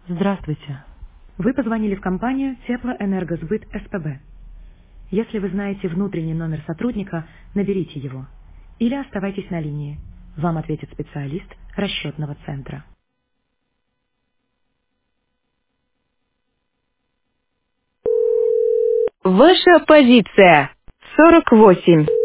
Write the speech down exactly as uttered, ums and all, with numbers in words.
Здравствуйте. Вы позвонили в компанию Теплоэнергосбыт СПБ. Если вы знаете внутренний номер сотрудника, наберите его. Или оставайтесь на линии. Вам ответит специалист расчетного центра. Ваша позиция сорок восемь.